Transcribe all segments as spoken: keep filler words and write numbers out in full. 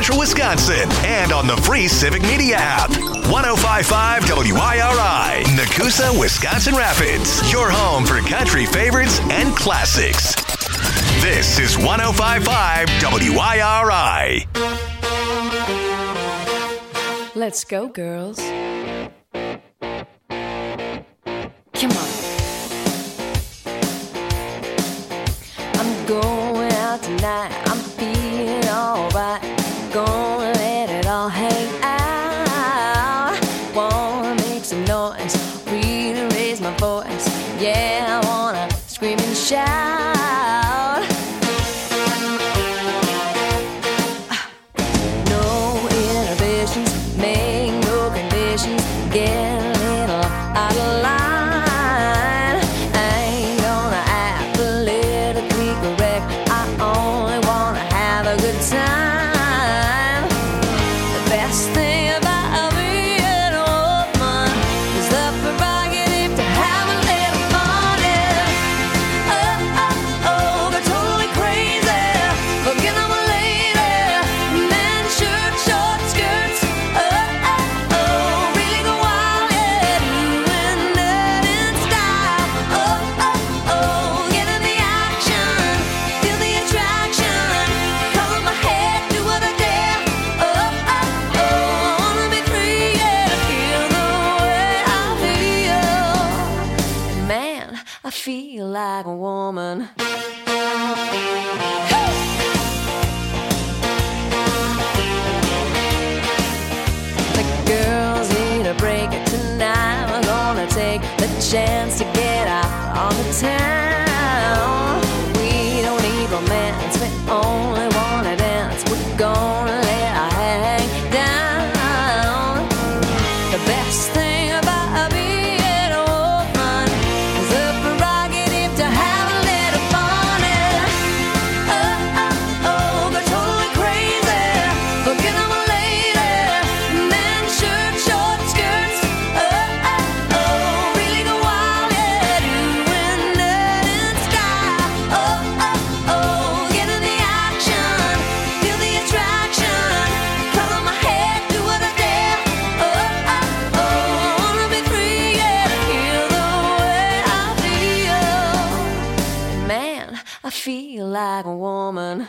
Central Wisconsin and on the free Civic Media app. ten fifty-five W I R I, Nakusa, Wisconsin Rapids. Your home for country favorites and classics. This is ten fifty-five W I R I. Let's go, girls. Come on. I'm going out tonight. I'm feeling alright. Gonna let it all hang out. Wanna make some noise, really raise my voice. Yeah, I wanna scream and shout. No inhibitions, make no conditions. Get a little out of line. I ain't gonna act politically correct. I only wanna have a good time. The best thing about being a woman is the prerogative to have a little fun. Yeah. Oh, oh, oh, they're totally crazy. Forget I'm a lady. Men, shirt, short skirts. Oh, oh, oh, really go wild. Yeah, doing that in style. Oh, oh, oh, get in the action. Feel the attraction. Color my head, do what I dare. Oh, oh, oh, I wanna be free, yeah, to feel the way I feel. And man, I feel like a woman. The girls need a break tonight. We're gonna take the chance to get out on the town. We don't need romance, we only wanna dance. We're gonna let our hang down. The best thing about being a woman is the prerogative to have a little fun. Yeah. Oh, oh, oh, they're totally crazy. Forget I'm a lady. Men, shirt, short skirts. Oh, oh, oh, really go wild. Yeah, doing that in style. Oh, oh, oh, get in the action. Feel the attraction. Color my head, do what I dare. Oh, oh, oh, I wanna be free, yeah, to feel the way I feel. Man, I feel like a woman.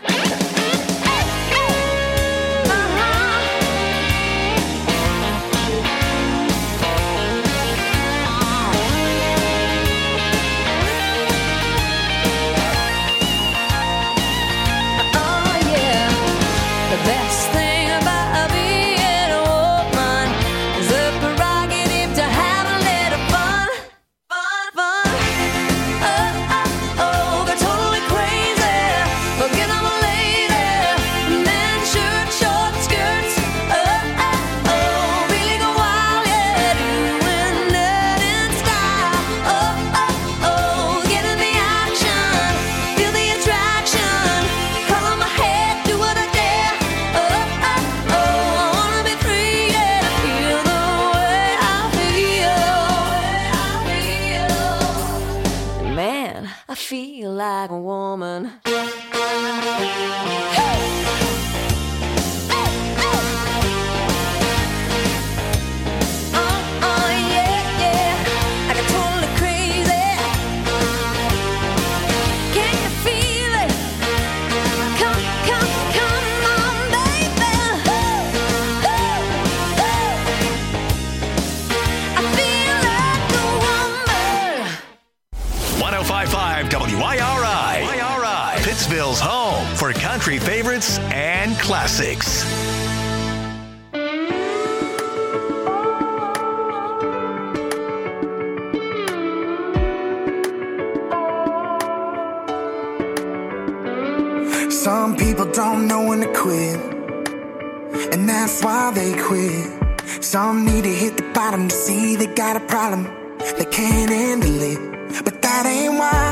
Oh yeah, the best thing about being a woman is the prerogative to have a little fun, fun, fun. Oh, oh, oh, they're totally crazy. Forget I'm a lady. Men, shirt, short skirts. Oh, oh, oh, really go wild, yeah, doing that in style. Oh, oh, oh, get in the action. Feel the attraction. Color my head, do what I dare. Oh, oh, oh, I wanna be free, yeah, to feel the way I feel. Man, I feel like a woman. Oh, oh, yeah, yeah. I got totally crazy. Can you feel it? Come, come, come on, baby. Ooh, ooh, ooh. I feel like a woman. ten fifty-five W I R I, Pittsville's home for country favorites and classics. Some people don't know when to quit, and that's why they quit. Some need to hit the bottom to see they got a problem, they can't handle it. But that ain't why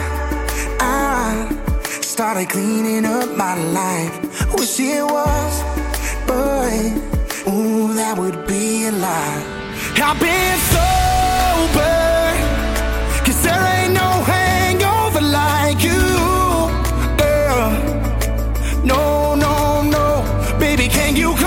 I started cleaning up my life. Wish it was, but ooh, that would be a lie. I've been sober, cause there ain't no hangover like you. Uh, no, no, no, baby, can you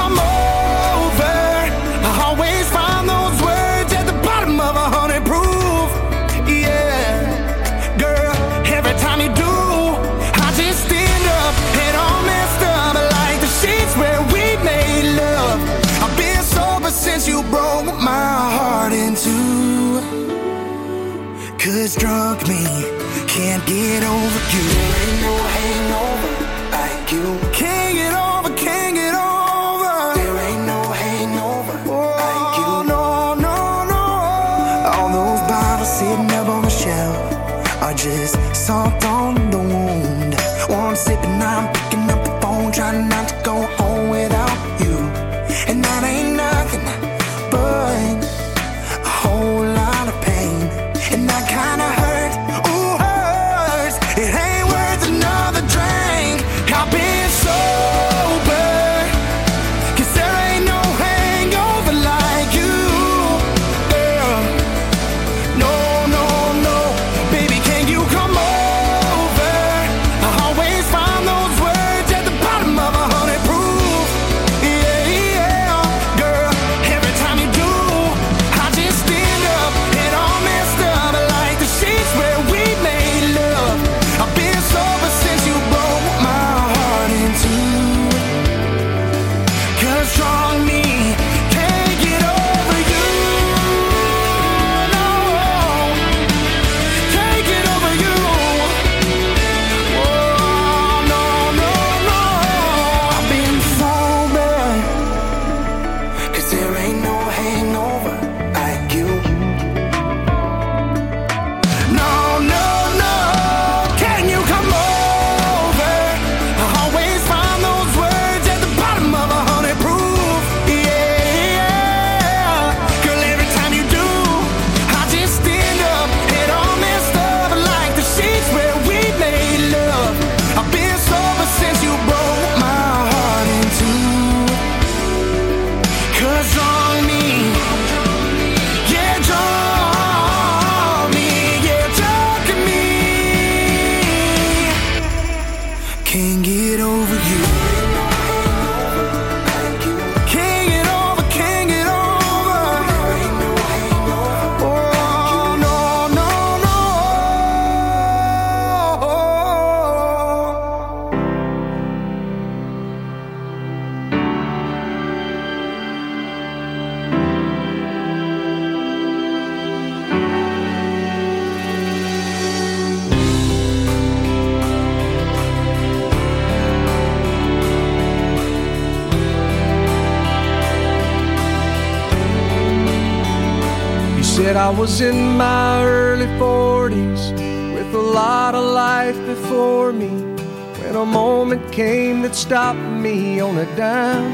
'cause drunk me can't get over you. There ain't no hangover like you. Can't get over, can't get over. There ain't no hangover like you. No, no, no. All those bottles sitting up on the shelf are just salt on the wound. One sip and I'm picking up the phone, trying not to go home without you. And that ain't nothing but a whole lot of pain. And that kinda hurt, ooh hurts. It ain't worth another drink. I've been sober, 'cause there ain't no hangover like you, girl. No, no, no, baby, can you come over? I always find those words at the bottom of a hundred proof. Yeah, yeah, girl, every time you do, I just stand up and all messed up like the sheets where we made love. I've been sober since you broke my heart in two. 'Cause strong me can't get over you. No, can't get over you. Oh, no, no, no. I've been sober, 'cause there ain't no hangover like you. No, no, no. Can you come over? I always find those words at the bottom of a hundred proof. Yeah, girl, every time you do, I just stand up and all messed up like the sheets where we made love. I've been sober since you broke my heart in two. 'Cause on me, yeah, drunk me, yeah, drunk me. Can't get over you. Can't get over, can't get over. Oh, no, no, no. He said I was in my early forties with a lot of life before me, when a moment came that stopped me on a dime.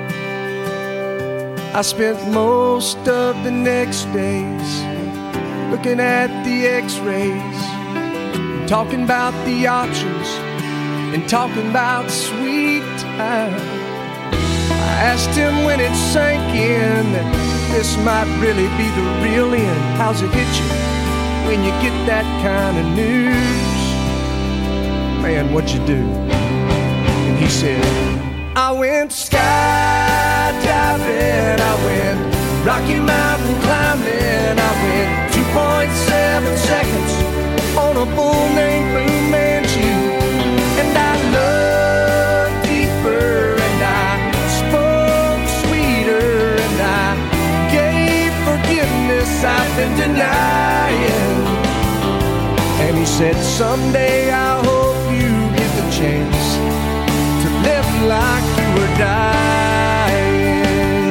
I spent most of the next days looking at the x-rays, talking about the options and talking about sweet time. I asked him when it sank in that this might really be the real end. How's it hit you when you get that kind of news? Man, what'd you do? And he said, I went skydiving, I went Rocky Mountain climbing, I went two point seven seconds on a bull named Blue Manchu. And I loved deeper, and I spoke sweeter, and I gave forgiveness I've been denying. And he said, someday I hope you get the chance to live like you were dying.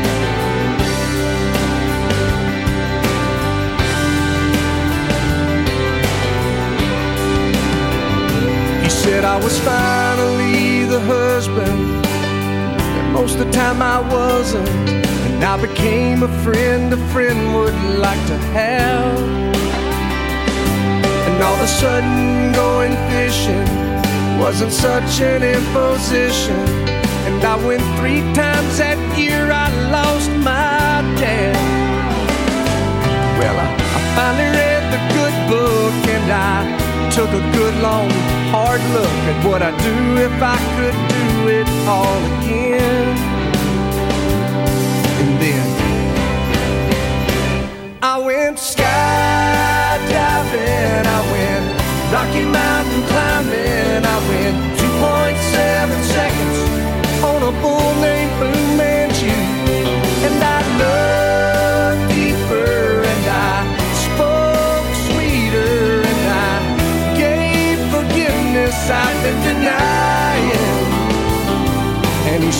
He said I was finally the husband that most of the time I wasn't, and I became a friend a friend would like to have. And all of a sudden going fishing wasn't such an imposition. And I went three times that year, I lost my dad. Well, I, I finally read the good book, and I took a good long hard look at what I'd do if I could do it all again. And then I went skydiving, I went Rocky Mountain climbing, I went two point seven seconds on a bull named Blue Manchu. And I loved deeper, and I spoke sweet.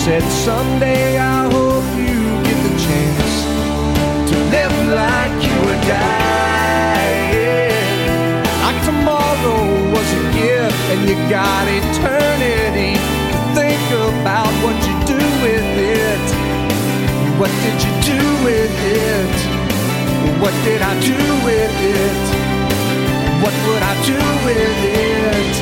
said, someday I hope you get the chance to live like you were dying. Like tomorrow was a gift and you got eternity to think about what you do with it. What did you do with it? What did I do with it? What would I do with it?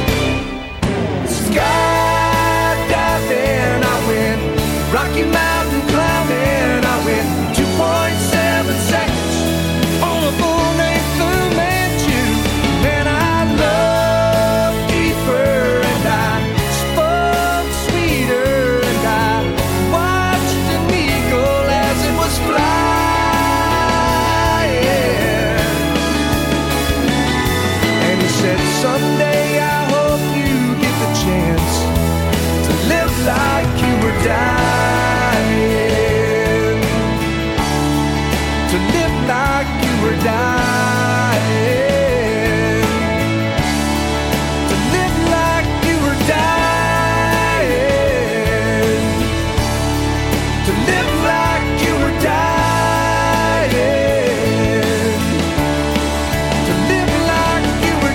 Skydiving, I went Rocky Mountain climbing. I went two point seven seconds on a bull named Fu Manchu. Man, I loved deeper and I spoke sweeter and I watched an eagle as it was flying. And he said, someday I hope you get the chance to live like you were dying. To live like you were dying. To live like you were dying. To live like you were dying. To live like you were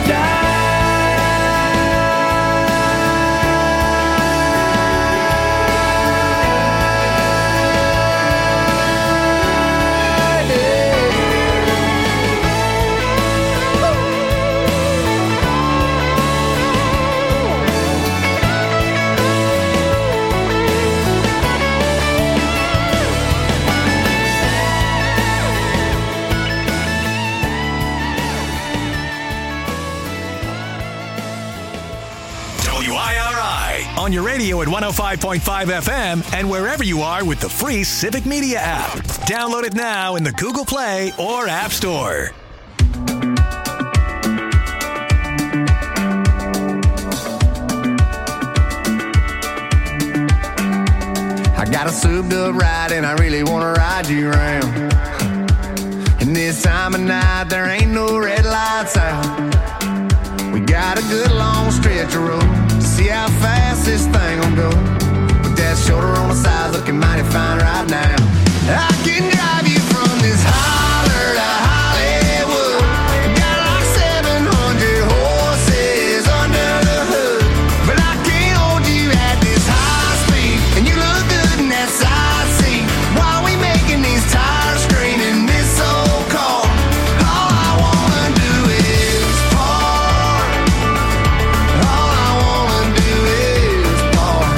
W I R I on your radio at one oh five point five F M and wherever you are with the free Civic Media app. Download it now in the Google Play or App Store. I got a souped up ride and I really want to ride you around. And this time of night there ain't no red lights out. We got a good long stretch of road to see how fast this thing will go. With that shoulder on the side looking mighty fine right now. I can drive you from this holler to Hollywood. Got like seven hundred horses under the hood. But I can't hold you at this high speed. And you look good in that side seat. While we making these tires scream in this old car. All I wanna do is park. All I wanna do is park.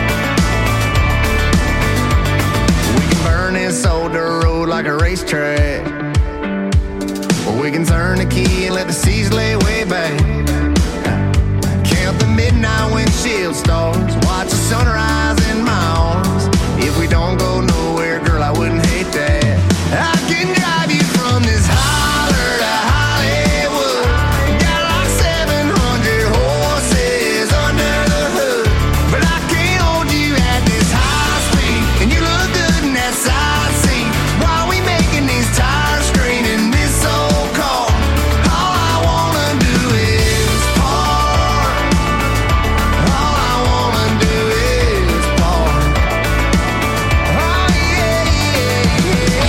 We can burn this old dirt road like a racetrack. Or we can turn the key and let the seas lay way back. Count the midnight windshield stars. Watch the sunrise in my arms. If we don't go nowhere, girl, I wouldn't hate that. I can drive you from this holler to Hollywood. Got like seven hundred horses under the hood. But I can't hold you at this high speed. And you look good in that side seat. While we making these tires scream in this old car. All I wanna do is park. All I wanna do is park. Oh yeah, yeah, yeah.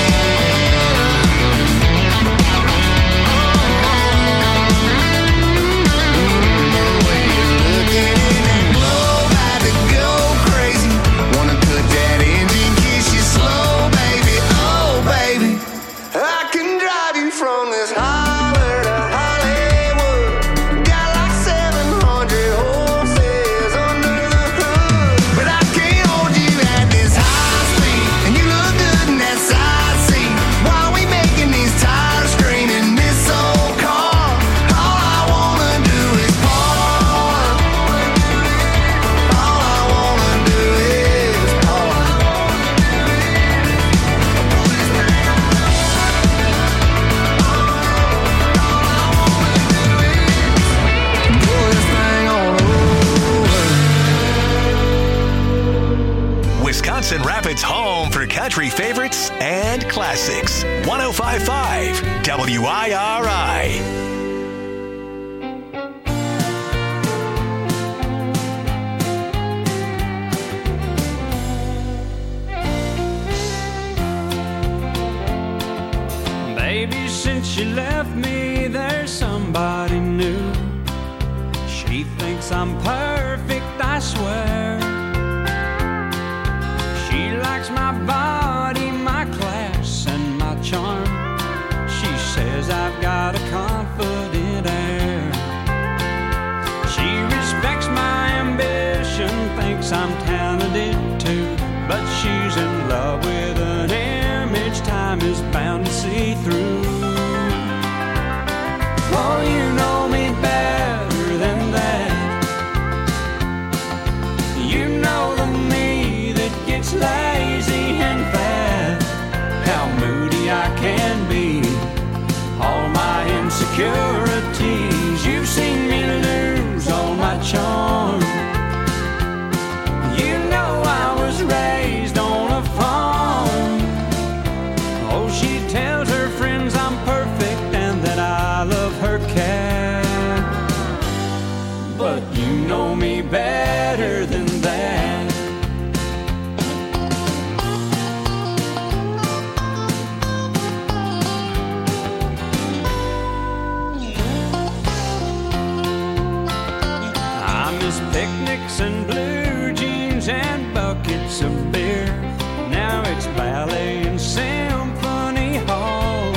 Looking in that globe, had to go crazy. Wanna put that engine, kiss you slow, baby. Oh, baby. I can drive you from this holler to Hollywood. Got like seven hundred horses under the hood. But I can't hold you at this high speed. And you look good in that side seat. While we making these tires scream in this old car. All I wanna do is park. All I wanna do is park. Pull this thing on over. Wisconsin Rapids home for country favorites and classics. one oh five point five W I R I. since she left me, there's somebody new. She thinks I'm perfect, I swear. She likes my body, my class, and my charm. She says I've got a confident air. She respects my ambition, thinks I'm talented too, but she's in love with an image time is bound to see through. Oh, you know me better than that. You know the me that gets lazy and fat, how moody I can be, all my insecurities. You've seen me lose all my charm. You know I was raised on a farm. Oh, she tells her friends I'm perfect and that I love her cat, but you know me better than that. I miss picnics and blue jeans and buckets of beer. Now it's ballet and symphony hall.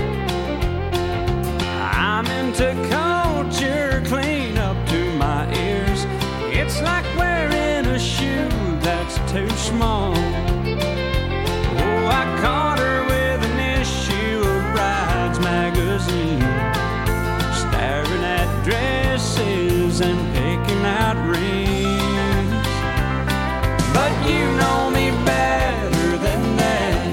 I'm into culture, clean up to my ears. It's like wearing a shoe that's too small. Oh, I caught her with an issue of Brides magazine, staring at dresses and picking out rings. But you know me better than that.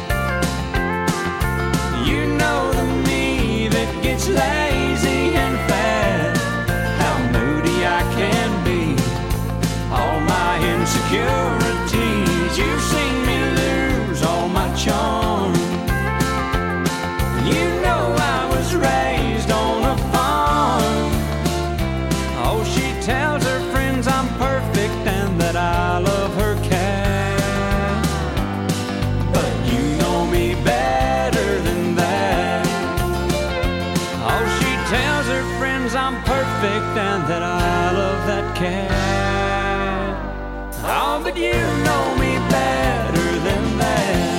You know the me that gets lazy and fat, how moody I can be, all my insecurities. You've seen me lose all my charm. You know I was raised on a farm. Oh, she tells her friends I'm perfect and that I love her cat, but you know me better than that. Oh, she tells her friends I'm perfect and that I love that cat. Oh, but you know me better than that.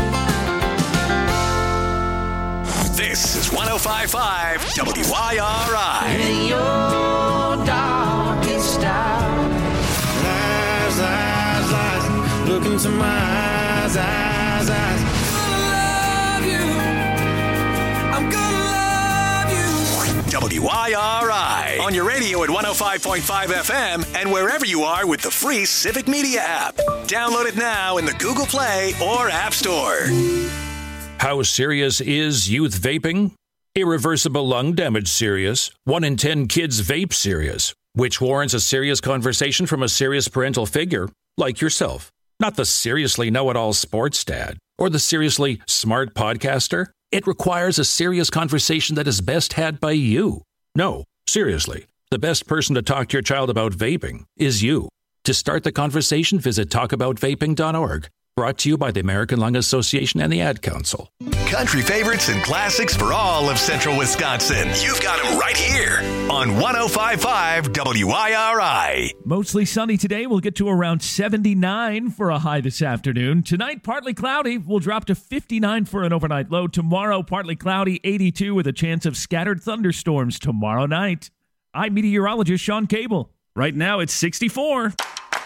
This is one oh five point five W I R I. In your darkest hour, Eyes, eyes, eyes, look into my eyes, eyes, eyes. love you. I'm gonna love you. W I R I. On your radio at one oh five point five F M and wherever you are with the free Civic Media app. Download it now in the Google Play or App Store. How serious is youth vaping? Irreversible lung damage serious. One in ten kids vape serious, which warrants a serious conversation from a serious parental figure like yourself. Not the seriously know-it-all sports dad or the seriously smart podcaster. It requires a serious conversation that is best had by you. No, seriously, the best person to talk to your child about vaping is you. To start the conversation, visit talk about vaping dot org. Brought to you by the American Lung Association and the Ad Council. Country favorites and classics for all of central Wisconsin. You've got them right here on one oh five point five W I R I. Mostly sunny today. We'll get to around seventy-nine for a high this afternoon. Tonight, partly cloudy. We'll drop to fifty-nine for an overnight low. Tomorrow, partly cloudy, eighty-two with a chance of scattered thunderstorms tomorrow night. I'm meteorologist Sean Cable. Right now, it's sixty-four.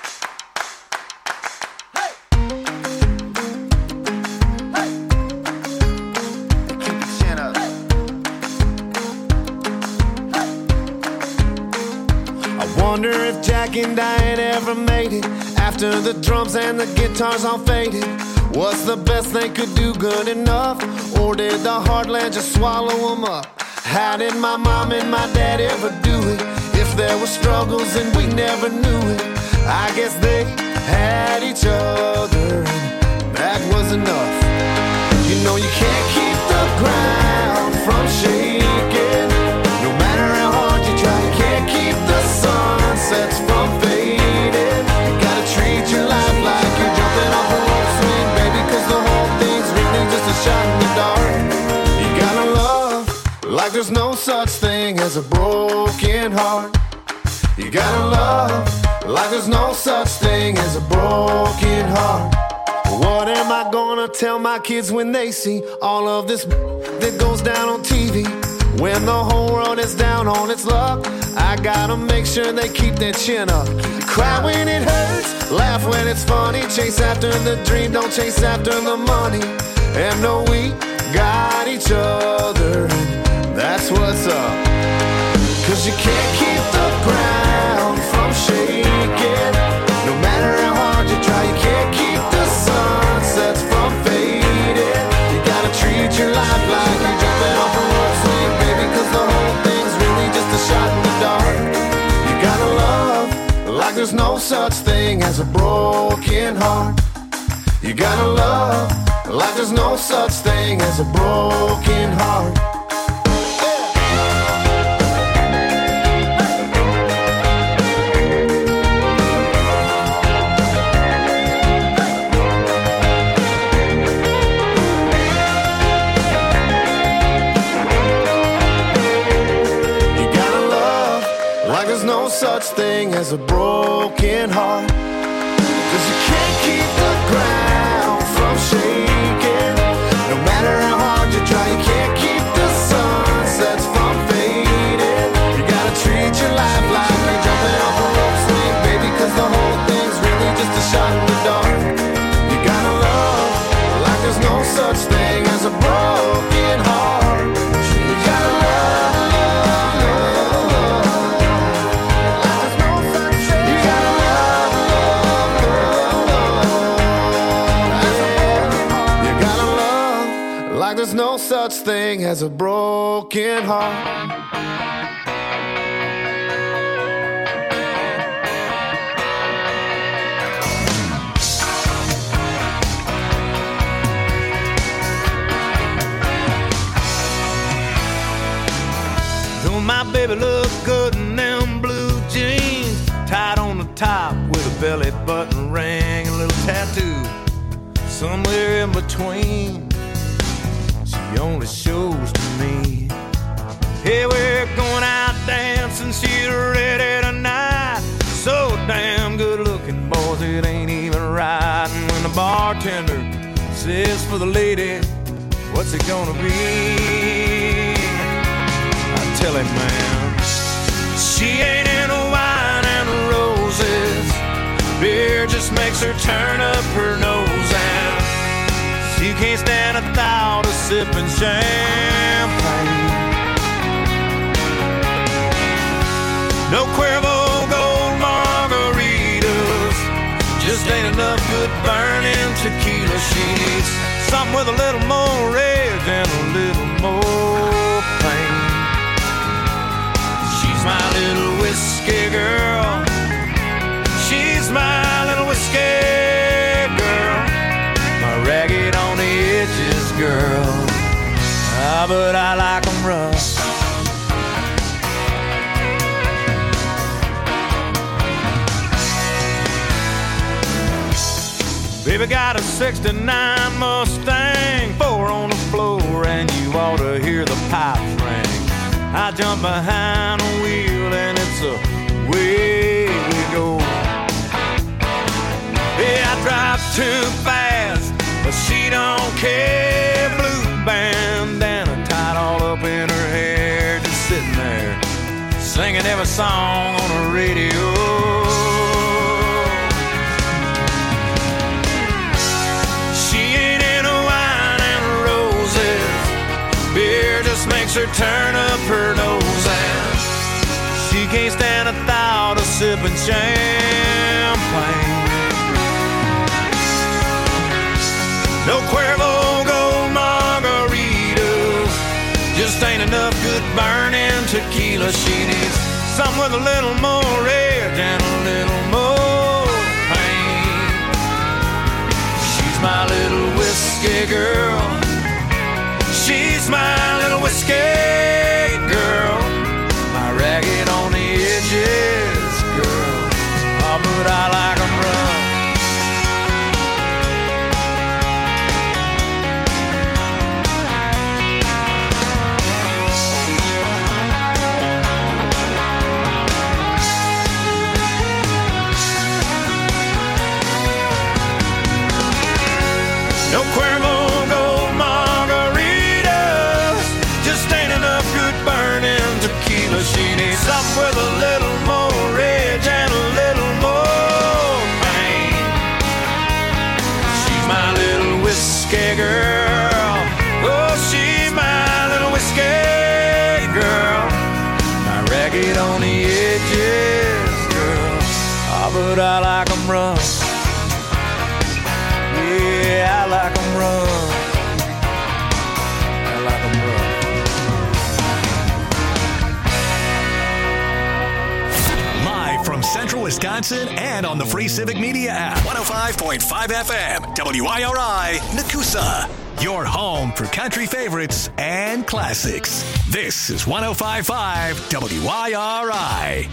Wonder if Jack and Diane ever made it after the drums and the guitars all faded. What's the best they could do good enough? Or did the heartland just swallow them up? How did my mom and my dad ever do it? If there were struggles and we never knew it, I guess they had each other and that was enough. You know you can't keep the ground from shaking. No matter how hard you try, you can't keep the sunsets from fading. You gotta treat your life like you're jumping off a rope swing, baby, cause the whole thing's really just a shot in the dark. You gotta love there's no such thing as a broken heart. You gotta love like there's no such thing as a broken heart. What am I gonna tell my kids when they see all of this that goes down on T V? When the whole world is down on its luck, I gotta make sure they keep their chin up. Cry when it hurts, laugh when it's funny. Chase after the dream, don't chase after the money. And know we got each other, that's what's up. Cause you can't keep the ground from shaking. No matter how hard you try, you can't keep the sunsets from fading. You gotta treat your life like you're jumping off a rope swing, baby, cause the whole thing's really just a shot in the dark. You gotta love like there's no such thing as a broken heart. You gotta love like there's no such thing as a broken heart. No such thing as a broken heart. Cause you can't keep the ground from shaking. No matter how hard you try, you can't keep the sunsets from fading. You gotta treat your life like you're jumping off a rope swing, baby, cause the whole thing's really just a shot in the dark. You gotta love like there's no such thing as a broken heart. You gotta love. There's no such thing as a broken heart. Don't my baby look good in them blue jeans, tied on the top with a belly button ring, a little tattoo somewhere in between. She only shows to me. Hey, we're going out dancing, she's ready tonight. So damn good looking, boys, it ain't even right. And when the bartender says for the lady, what's it gonna be? I tell him, man, she ain't into wine and roses. Beer just makes her turn up her nose, and she can't stand the thought of sipping champagne. No Cuervo Gold margaritas, just ain't enough good burning tequila. She needs something with a little more rage and a little more pain. She's my little whiskey girl. She's my little whiskey girl. My ragged on the edges girl. Ah, but I like them rough. Baby got a sixty-nine Mustang, four on the floor, and you ought to hear the pipes ring. I jump behind the wheel and it's away we go. Yeah, I drive too fast, but she don't care. Blue bandana tied all up in her hair, just sitting there singing every song on the radio. Beer just makes her turn up her nose, and she can't stand the thought of sipping champagne. No Cuervo Gold margaritas, just ain't enough good burning tequila. She needs something with a little more rage and a little more pain. She's my little whiskey girl. She's my little whiskey girl, my ragged on the edges girl. Oh, but I like 'em rough. but she needs something with a little more edge and a little more pain. She's my little whiskey girl. Oh, she's my little whiskey girl. My ragged on the edges, girl. Oh, but I like 'em rough. Yeah, I like 'em rough. I like 'em rough. Live from Central Wisconsin and on the Free Civic Media app. one oh five point five F M, W I R I, Nakusa. Your home for country favorites and classics. This is one oh five point five W I R I.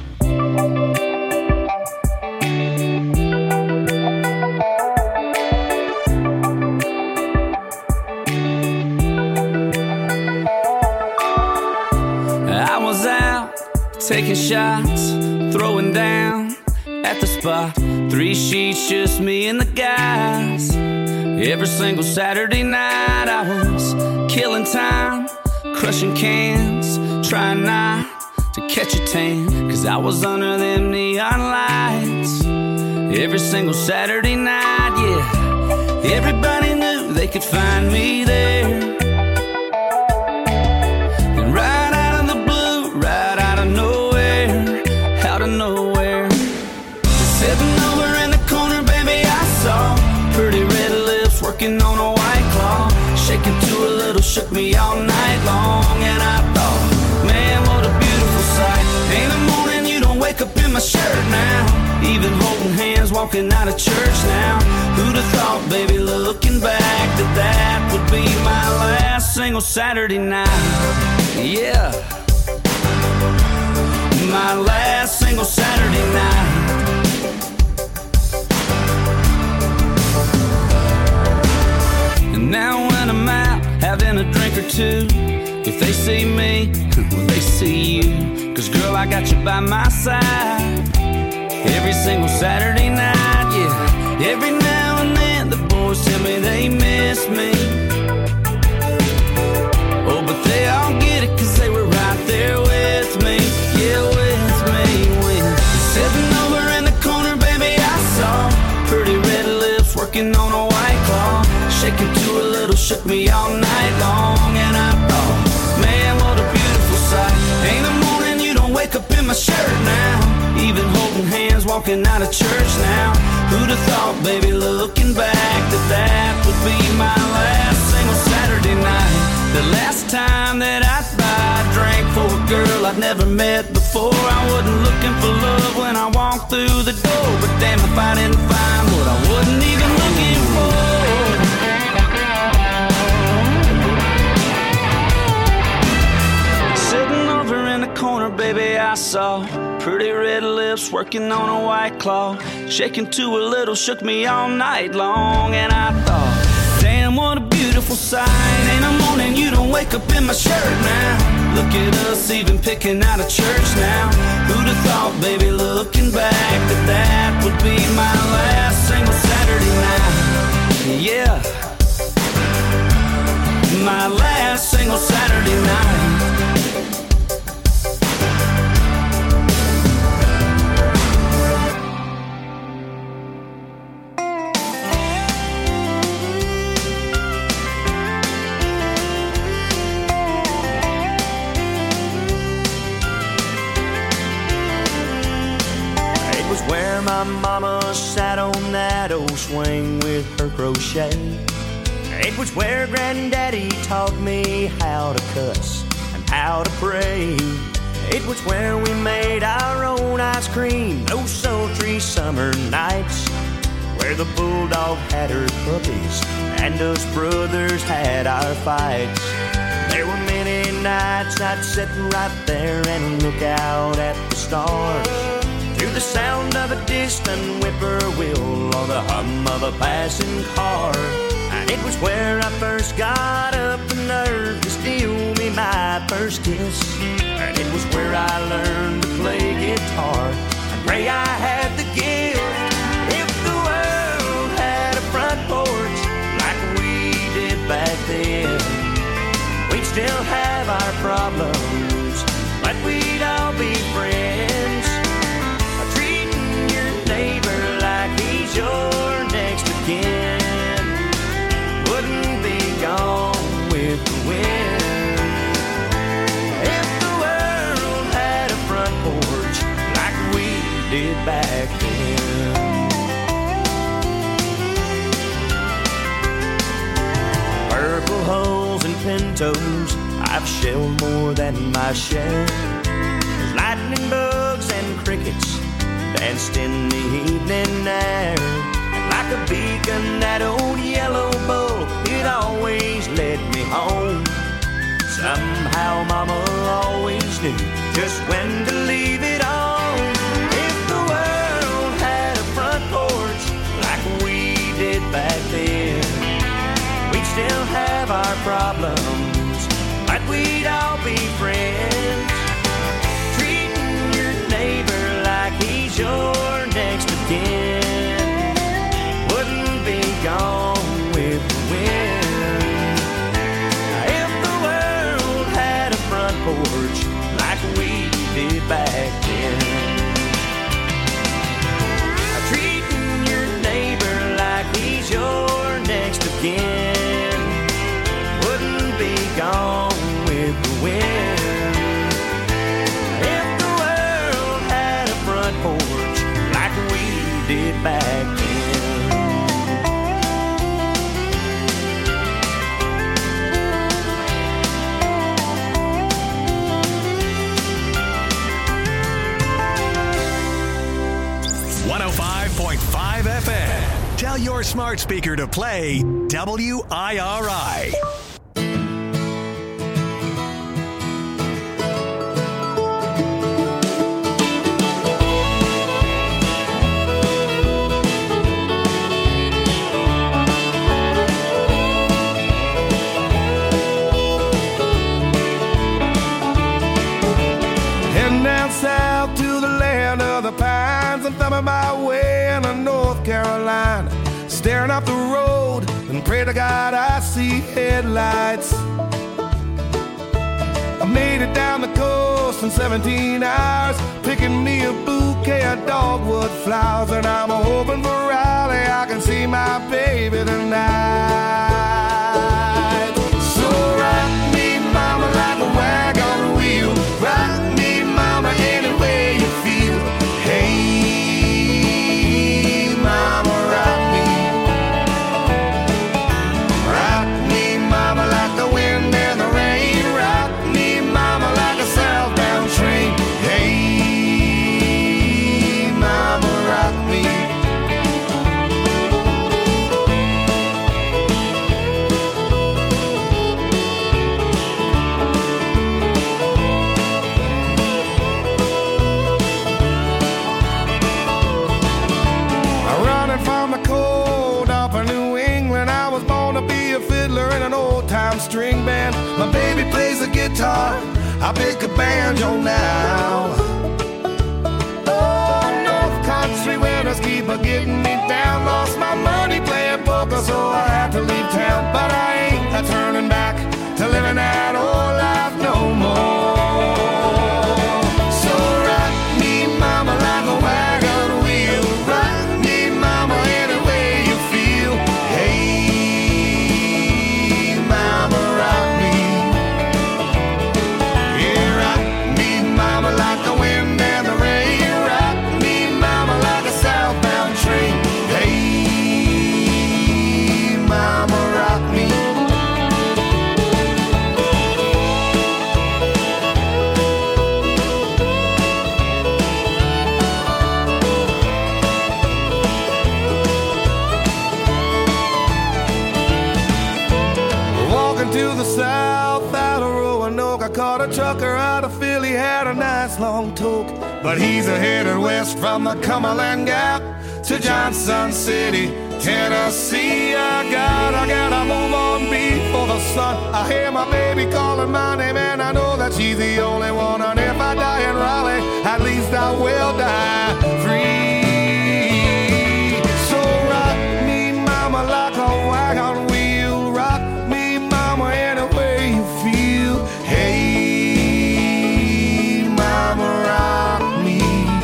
I was out taking shots, throwing down at the spot. Three sheets, just me and the guys. Every single Saturday night I was killing time, crushing cans, trying not to catch a tan, cause I was under them neon lights. Every single Saturday night, yeah, everybody knew they could find me there. And right out of the blue, right out of nowhere, out of nowhere, sitting over in the corner, baby, I saw pretty red lips working on a white claw, shaking to a little, shook me all night long. And I thought, man, what a beautiful sight. Ain't a morning you don't wake up in my shirt now, even holding hands walking out of church now. Who'd have thought, baby, looking back, that that would be my last single Saturday night. Yeah, my last single Saturday night. And now when I'm out having a drink or two, if they see me, well, they see you. Cause girl, I got you by my side every single Saturday night, yeah. Every now and then the boys tell me they miss me. Oh, but they all get it cause they were right there with me. Yeah, with me, with sitting over in the corner, baby, I saw pretty red lips working on a white claw, shaking to a little, shook me all night long. And I thought, man, what a beautiful sight. Ain't a morning you don't wake up in my shirt now, even holding hands walking out of church now. Who'd have thought, baby, looking back, that that would be my last single Saturday night. The last time that I'd buy a drink for a girl I'd never met before. I wasn't looking for love when I walked through the door, but damn if I didn't find what I wasn't even looking for. Sitting over in the corner, baby, I saw pretty red lips working on a white claw, shaking to a little, shook me all night long. And I thought, damn, what a beautiful sight. Ain't a morning you don't wake up in my shirt now. Look at us even picking out of church now. Who'd have thought, baby, looking back, that that would be my last single Saturday night. Yeah, my last single Saturday night. Where my mama sat on that old swing with her crochet. It was where Granddaddy taught me how to cuss and how to pray. It was where we made our own ice cream those sultry summer nights, where the bulldog had her puppies and us brothers had our fights. There were many nights I'd sit right there and look out at the stars, to the sound of a distant whippoorwill or the hum of a passing car. And it was where I first got up the nerve to steal me my first kiss. And it was where I learned to play guitar and pray I had the gift. If the world had a front porch like we did back then, we'd still have our problems, but we'd mosquitoes, I've shelled more than my share. There's lightning bugs and crickets danced in the evening air. And like a beacon, that old yellow bull, it always led me home. Somehow Mama always knew just when to leave it on. If the world had a front porch like we did back then, we'd still have our problems, but we'd all be friends. Treating your neighbor like he's your next of kin wouldn't be gone with the wind. If the world had a front porch like we did back then, treating your neighbor like he's your next of kin wouldn't be gone with the wind. If the world had a front porch like we did back then. one oh five point five F M. Tell your smart speaker to play W I R I. Heading down south to the land of the pines. I'm thumbing my way into North Carolina, staring up the road and pray to God I see headlights. I made it down the coast in seventeen hours, picking me a bouquet of dogwood flowers, and I'm hoping for Raleigh I can see my baby tonight. So rock me, mama, like a wagon wheel. Rock me, mama, any way you feel. Hey, mama, rock me. Rock me, mama, like the wind and the rain. Rock me, mama, like a southbound train. Hey, mama, rock me. Running from the cold up in New England, I was born to be a fiddler in an old-time string band. My baby plays the guitar, I pick a banjo now. Oh, North Country winters keep a getting me down. Lost my money playing poker, so I had to leave town. But I ain't a turning back to living that old life no more. So rock me, mama, like a wagon wheel. Rock me, mama, any way you feel. Hey, mama, rock me. Yeah, rock me, mama, like the wind and the rain. Rock me, mama, like a southbound train. Hey, mama, rock me. Walking to the south out of Roanoke, I caught a trucker out of Philly, had a nice long toke. But he's a headed west from the Cumberland Gap to Johnson City, Tennessee. I got, I gotta move on before the sun. I hear my baby calling my name, and I know that she's the only one. And if I die in Raleigh, at least I will die free. So rock me, mama, like a wagon wheel. Rock me, mama, any way you feel. Hey, mama, rock me.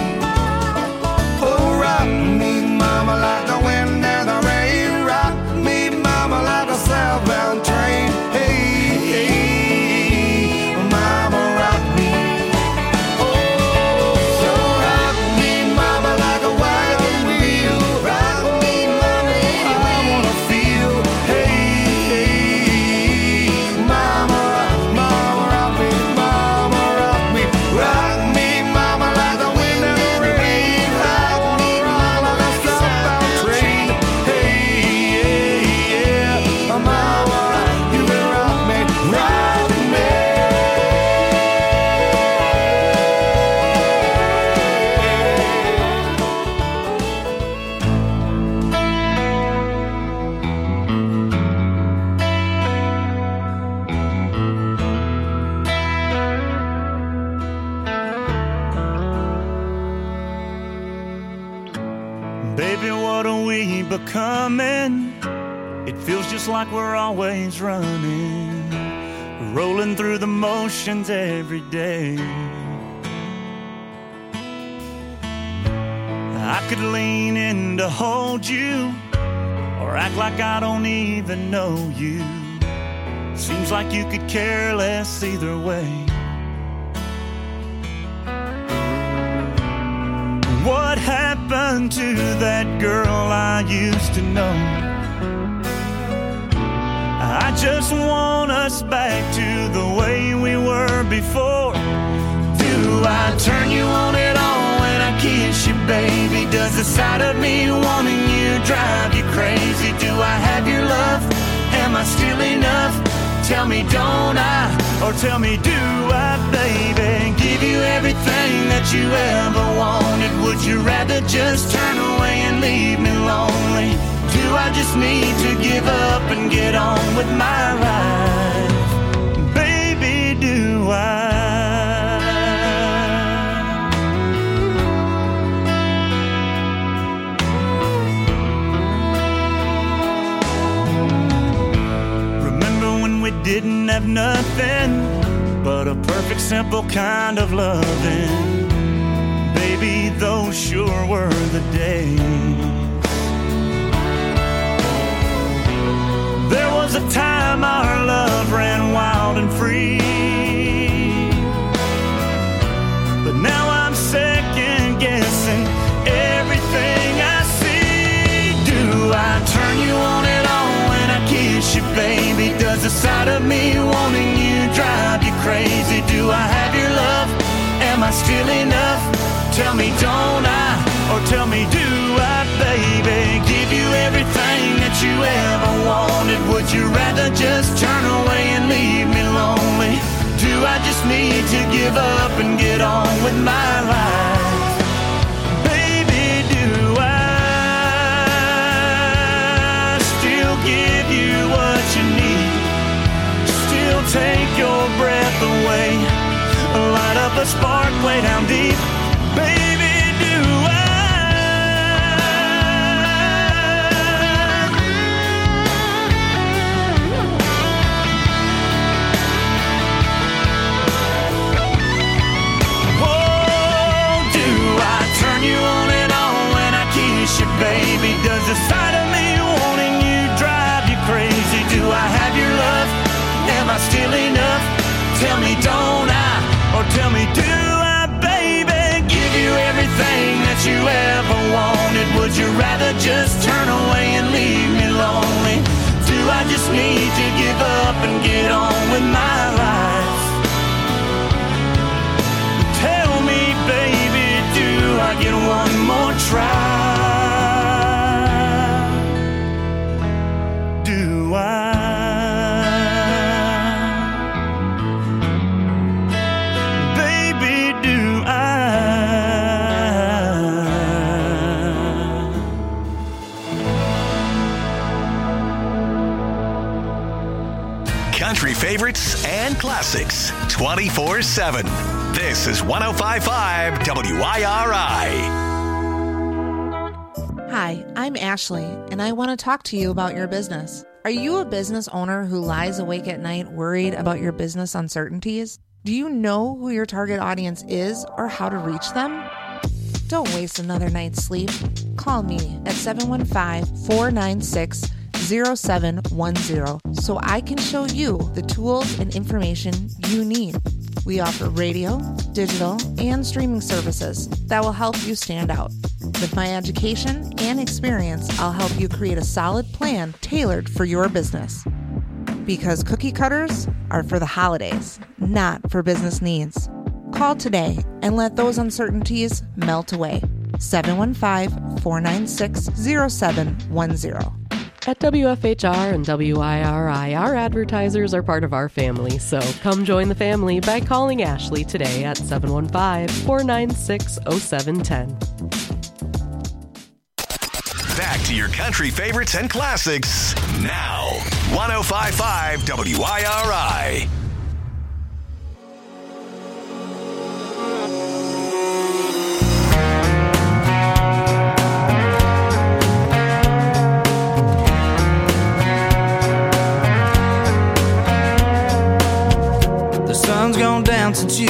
Oh, rock me, mama, like the wind and the rain. Rock me, mama, like a southbound train. Hey, hey, mama, rock me. Baby, what are we becoming? It feels just like we're always running, rolling through the motions every day. I could lean in to hold you, or act like I don't even know you. Seems like you could care less either way. What happened to that girl I used to know? I just want us back to the way we were before. Do I turn you on at all when I kiss you, baby? Does the sight of me wanting you drive you crazy? Do I have your love? Am I still enough? Tell me, don't I? Or tell me, do I, baby? Give you everything that you ever wanted. Would you rather just turn away and leave me lonely? Do I just need to give up and get on with my life? Baby, do I? Didn't have nothing but a perfect, simple kind of loving. Baby, those sure were the days. There was a time our love ran wild and free, but now I'm second guessing everything I see. Do I turn you on at all when I kiss you, baby? Does the sight of me wanting you drive you crazy? Do I have your love? Am I still enough? Tell me, don't I? Or tell me, do I, baby? Give you everything that you ever wanted. Would you rather just turn away and leave me lonely? Do I just need to give up and get on with my life? Baby, do I still give you what you need? Still take your breath away, light up a spark way down deep. Baby, do baby, does the sight of me wanting you drive you crazy? Do I have your love? Am I still enough? Tell me, don't I? Or tell me, do I, baby? Give you everything that you ever wanted. Would you rather just turn away and leave me lonely? Do I just need to give up and get on with my life? Tell me, baby, do I get one more try? Country favorites and classics twenty-four seven. This is one oh five point five W I R I. Hi, I'm Ashley, and I want to talk to you about your business. Are you a business owner who lies awake at night worried about your business uncertainties? Do you know who your target audience is or how to reach them? Don't waste another night's sleep. Call me at seven one five, four nine six, zero seven one zero so I can show you the tools and information you need. We offer radio, digital, and streaming services that will help you stand out. With my education and experience, I'll help you create a solid plan tailored for your business. Because cookie cutters are for the holidays, not for business needs. Call today and let those uncertainties melt away. seven one five, four nine six, zero seven one zero. At W F H R and W I R I, our advertisers are part of our family, so come join the family by calling Ashley today at seven one five, four nine six, zero seven one zero. Back to your country favorites and classics now. one oh five point five W I R I.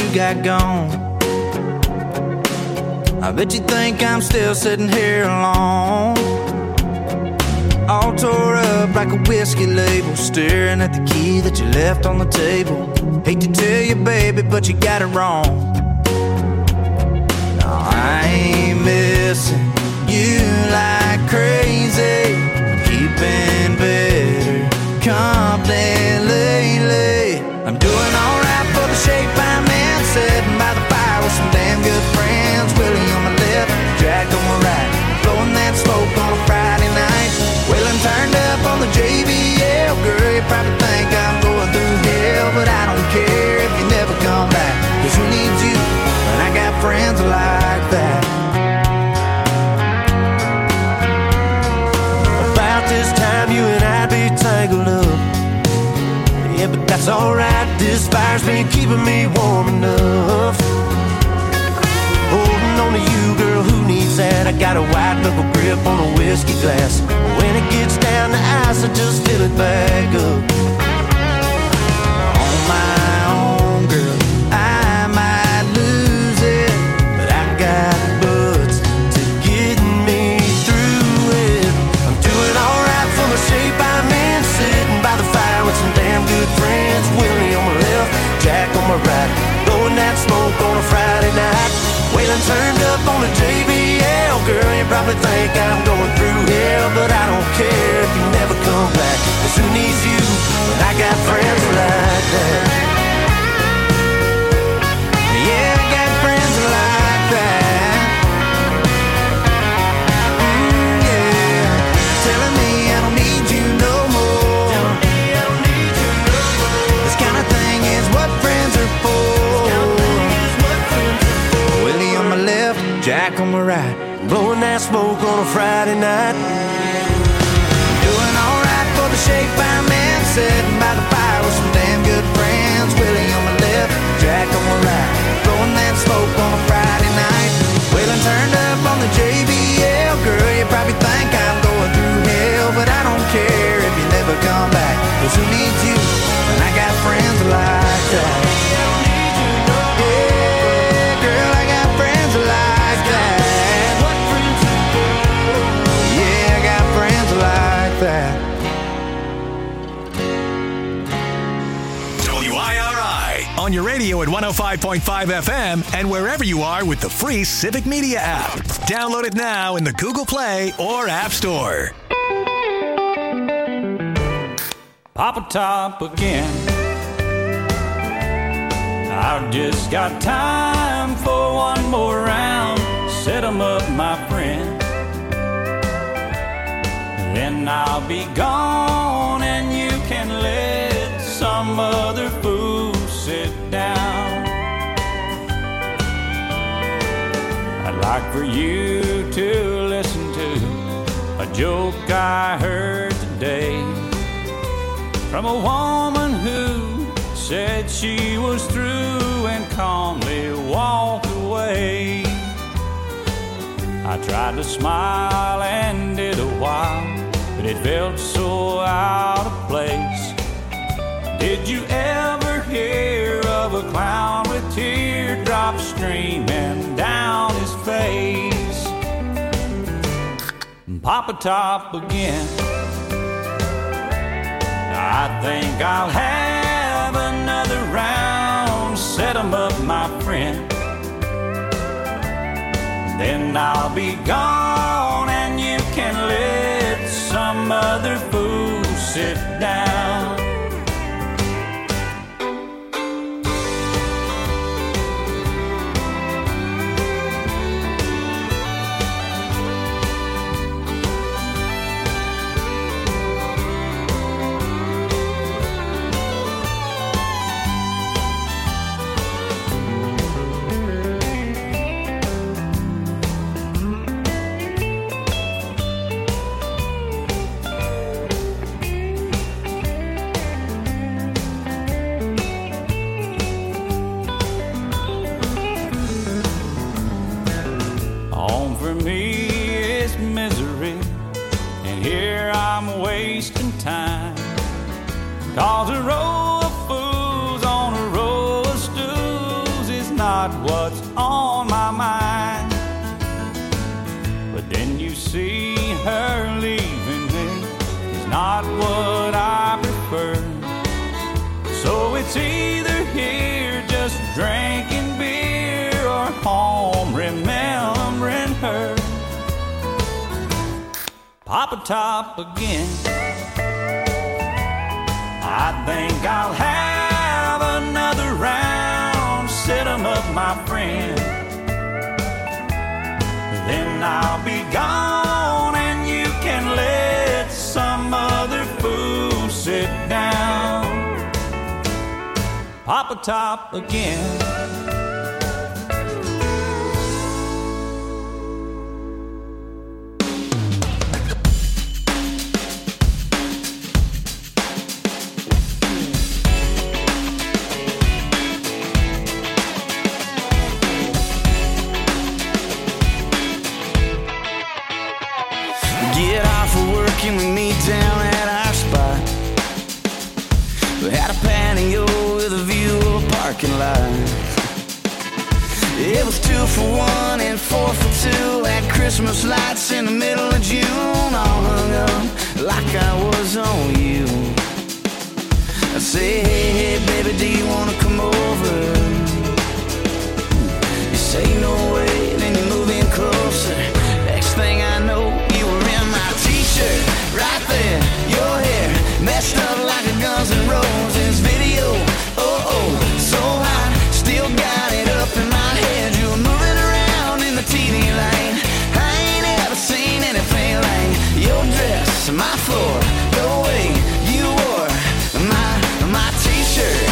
got gone. I bet you think I'm still sitting here alone, all tore up like a whiskey label, staring at the key that you left on the table. Hate to tell you, baby, but you got it wrong. No, I ain't missing you like crazy, keeping better company lately. I'm doing alright for the shape I'm in, sitting by the fire with some damn good friends. Willie on my left, Jack on my right, blowing that smoke on a Friday night. Waylon turned up on the J B L. Girl, you probably think I'm going through hell, but I don't care if you never come back, 'cause who needs you when I got friends like that? About this time you and I'd be tangled up, yeah, but that's alright. This fire's been keeping me warm enough. Holding on to you, girl, who needs that? I got a white knuckle grip on a whiskey glass. When it gets down to ice, I just fill it back up. On my own, girl, I might lose it, but I got butts to get me through it. I'm doing alright for the shape I'm in, sitting by the fire with some damn good friends. Willie on my left, Jack on my right, blowing that smoke on a Friday night. Waylon turned up on the J B L. Girl, you probably think I'm going through hell, but I don't care if you never come back, 'cause who needs you when I got friends like that? Yeah, I got friends like that. Mm, yeah, telling me I don't need you no more. Telling me I don't need you no more. This kind of thing is what friends are for. Willie on my left, Jack on my right, blowing that smoke on a Friday night. Doing alright for the shape I'm in, sitting by the fire with some damn good friends. Willie on my left, Jack on my right, blowing that smoke on a Friday night. Waylon turned up on the J B L. Girl, you probably think I'm going through hell, but I don't care if you never come back, 'cause who needs you when I got friends like that? W I R I on your radio at one oh five point five F M and wherever you are with the free Civic Media app. Download it now in the Google Play or App Store. Papa Top again. I've just got time for one more round. Set 'em up, my friend. Then I'll be gone and you can let some other fool sit down. I'd like for you to listen to a joke I heard today from a woman who said she was through and calmly walked away. I tried to smile and did a while, but it felt so out of place. Did you ever hear of a clown with teardrops streaming down his face? Papa Top again. I think I'll have another round. Set 'em up, my friend. Then I'll be gone and you can let some other fool sit down. Cause a row of fools on a row of stools is not what's on my mind. But then you see her leaving me is not what I prefer. So it's either here just drinking beer or home remembering her. Papa Top again. I think I'll have another round. Set 'em up, my friend. Then I'll be gone and you can let some other fool sit down. Papa Top again. Get off of work and we meet down at our spot. We had a patio with a view of a parking lot. It was two for one and four for two. Had Christmas lights in the middle of June, all hung up like I was on you. I say, hey, hey, baby, do you wanna come over? You say no way, then you move in closer. Next thing I know, you were in my t-shirt, right there. Your hair messed up like a Guns N' Roses video. Oh, oh, so hot, still got it up in my head. You were moving around in the T V light. I ain't ever seen anything like your dress, my floor, the way you wore my, my t-shirt.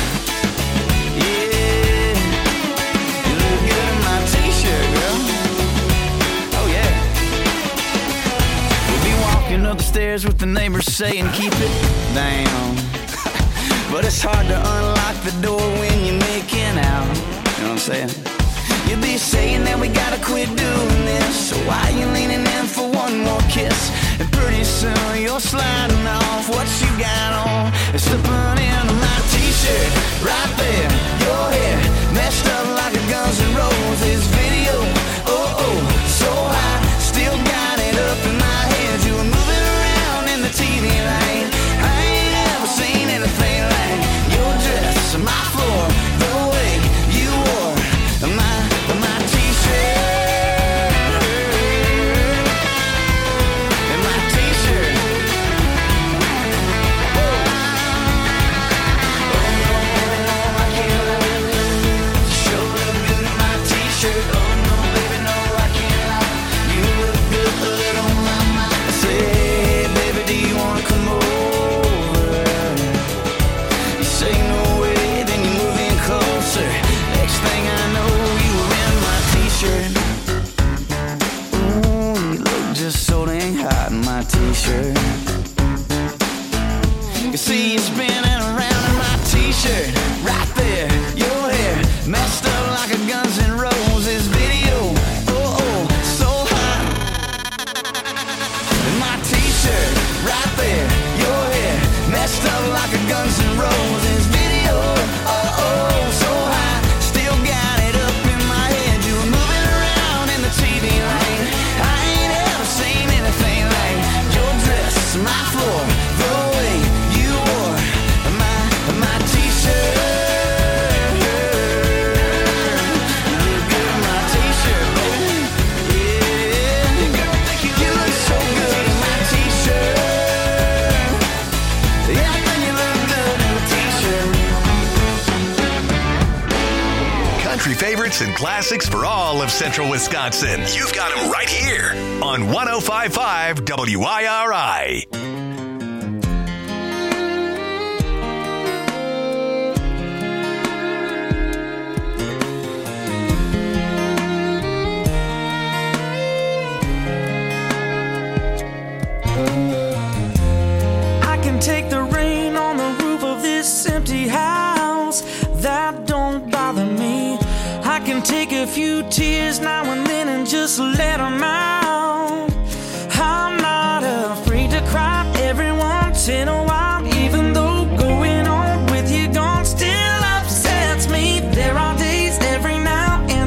Yeah, you look good in my t-shirt, girl. Oh, yeah. We'll be walking up the stairs with the neighbors saying, keep it down. But it's hard to unlock the door when you're making out. You know what I'm saying? You'll be saying that we gotta quit doing this. So why you leaning in for one more kiss? And pretty soon you're sliding off what you got on and slipping into my t-shirt. Right there, your hair messed up like a Guns N' Roses video. Oh, oh, so high, still got it up in my head. You were moving around in the T V light. I ain't ever seen anything like your dress, my floor, the way you wore my, my t-shirt. And my t-shirt. Oh, no, I can't lie. Sure look good in my t-shirt. Oh no, baby, no, I can't lie. You look good on my mind. I say, hey, baby, do you wanna come over? You say no way, then you move in closer. Next thing I know, you were in my t-shirt. Ooh, you look just so dang hot in my t-shirt. You see you spinning around in my t-shirt. Right there, your hair messed up like a Guns N' Roses video. Oh, oh, so hot. In my t-shirt, right there, your hair messed up like a Guns N' Roses video. Oh, oh, so hot, still got it up in my head. You were moving around in the T V light. I ain't ever seen anything like your dress, my floor, the way you wore my, my t-shirt. You look good in my t-shirt, baby. Yeah, girl, think you look so good in my t-shirt. Yeah, I think you look good in a t-shirt. Country favorites and classics for all of Central Wisconsin. You've got them right here on one oh five point five W I R I. I can take the rain on the roof of this empty house. That don't bother me. I can take a few tears now and then and just let them out. I'm not afraid to cry every once in a while, even though going on with you gone still upsets me. There are days every now and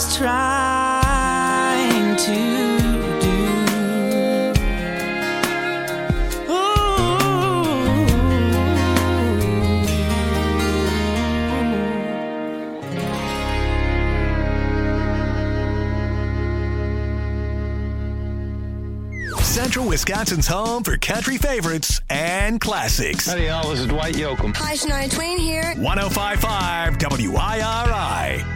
was trying to do. Central Wisconsin's home for country favorites and classics. Howdy, y'all. This is Dwight Yoakam. Hi, Shania Twain here. one oh five point five W I R I.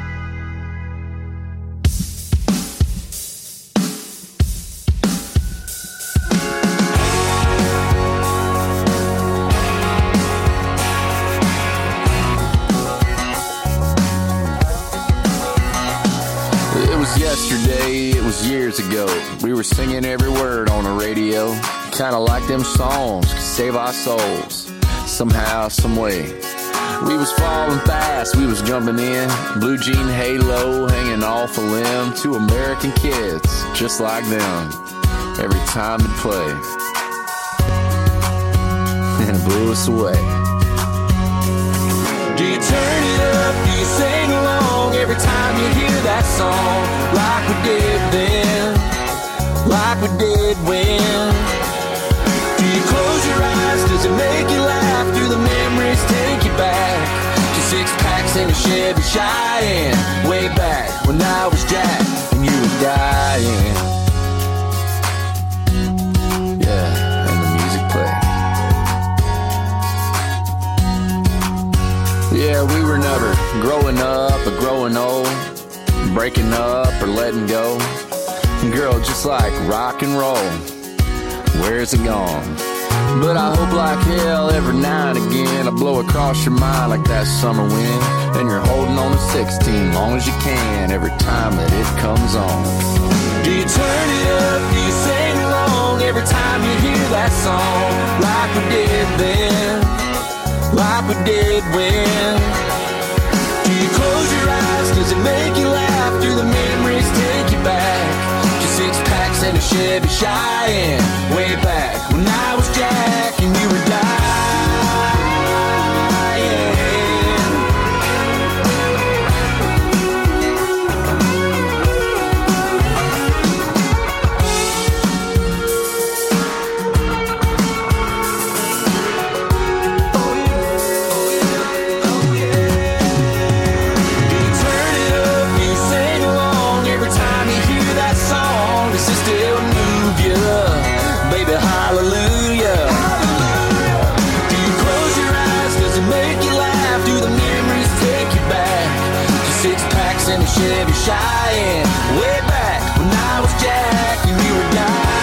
Yesterday, it was years ago. We were singing every word on the radio. Kinda like them songs could save our souls. Somehow, some way. We was falling fast, we was jumping in. Blue jean halo hanging off a limb. Two American kids, just like them. Every time it played. And it blew us away. Do you turn it up? Do you sing along every time you hear that song? Like we did then, like we did when. Do you close your eyes? Does it make you laugh? Do the memories take you back to six packs in a Chevy Cheyenne? Way back when I was Jack and you were dying. Yeah, and the music played. Yeah, we were never growing up or growing old, breaking up or letting go. Girl, just like rock and roll, where's it gone? But I hope like hell every now and again I blow across your mind like that summer wind. And you're holding on to sixteen long as you can every time that it comes on. Do you turn it up? Do you sing along every time you hear that song? Like we did then, like we did when. Do you close your eyes? Does it make you laugh? Do the memories take you back to six packs and a Chevy Cheyenne? Way back when I was Jack and you were dying. Hallelujah. Hallelujah. Do you close your eyes? Does it make you laugh? Do the memories take you back to six packs and a Chevy Cheyenne? Way back when I was Jack and you were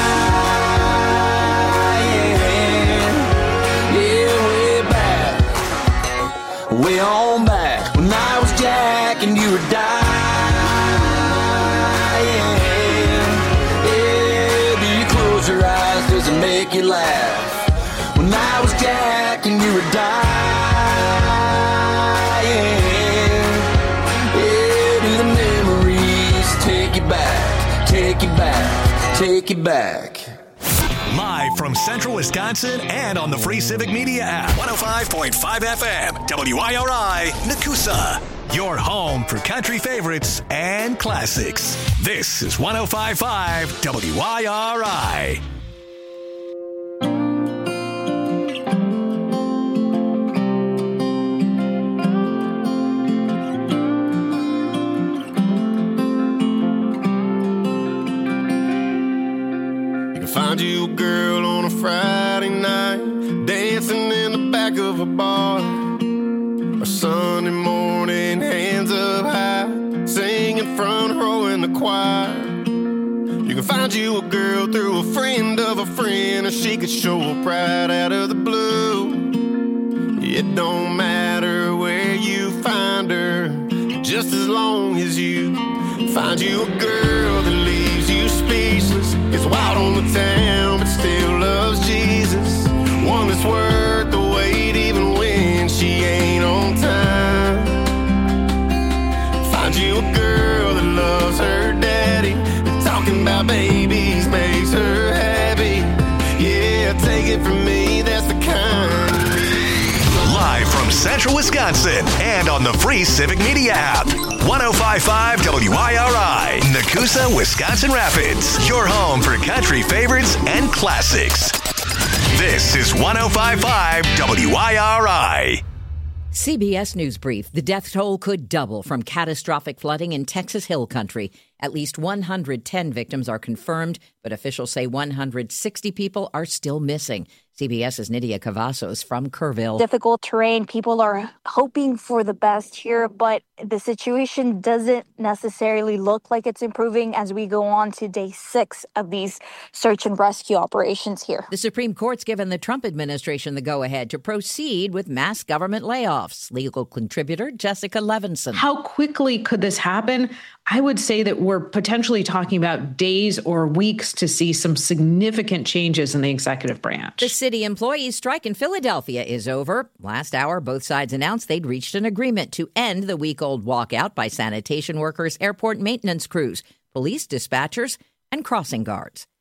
dying. Yeah, way back, way on back when I was Jack and you were dying. Your eyes, does it make you laugh? When I was Jack and you were dying. Yeah, do the memories take you back, take you back, take you back. Live from Central Wisconsin and on the free Civic Media app. one oh five point five F M, W I R I, Nakusa. Your home for country favorites and classics. This is one oh five point five W I R I. You can find you a girl on a Friday night, dancing in the back of a bar. Or Sunday morning, hands up high, singing front row in the choir. You can find you a girl through a friend of a friend, or she could show up right out of the blue. It don't matter where you find her, just as long as you find you a girl that leaves you speechless, gets wild on the town but still loves Jesus. One that's worth the wait even when she ain't on time. Find you a girl that loves her daddy, and talking about babies makes her happy. Yeah, take it from me, that's the kind. Live from Central Wisconsin and on the free Civic Media app. one oh five point five W I R Nakusa, Wisconsin Rapids, your home for country favorites and classics. This is one oh five point five W I R I. C B S News Brief. The death toll could double from catastrophic flooding in Texas Hill Country. At least one hundred ten victims are confirmed, but officials say one hundred sixty people are still missing. CBS's Nydia Cavazos from Kerrville. Difficult terrain. People are hoping for the best here, but the situation doesn't necessarily look like it's improving as we go on to day six of these search and rescue operations here. The Supreme Court's given the Trump administration the go-ahead to proceed with mass government layoffs. Legal contributor Jessica Levinson. How quickly could this happen? I would say that we're potentially talking about days or weeks to see some significant changes in the executive branch. The city employees' strike in Philadelphia is over. Last hour, both sides announced they'd reached an agreement to end the week-old walkout by sanitation workers, airport maintenance crews, police dispatchers, and crossing guards.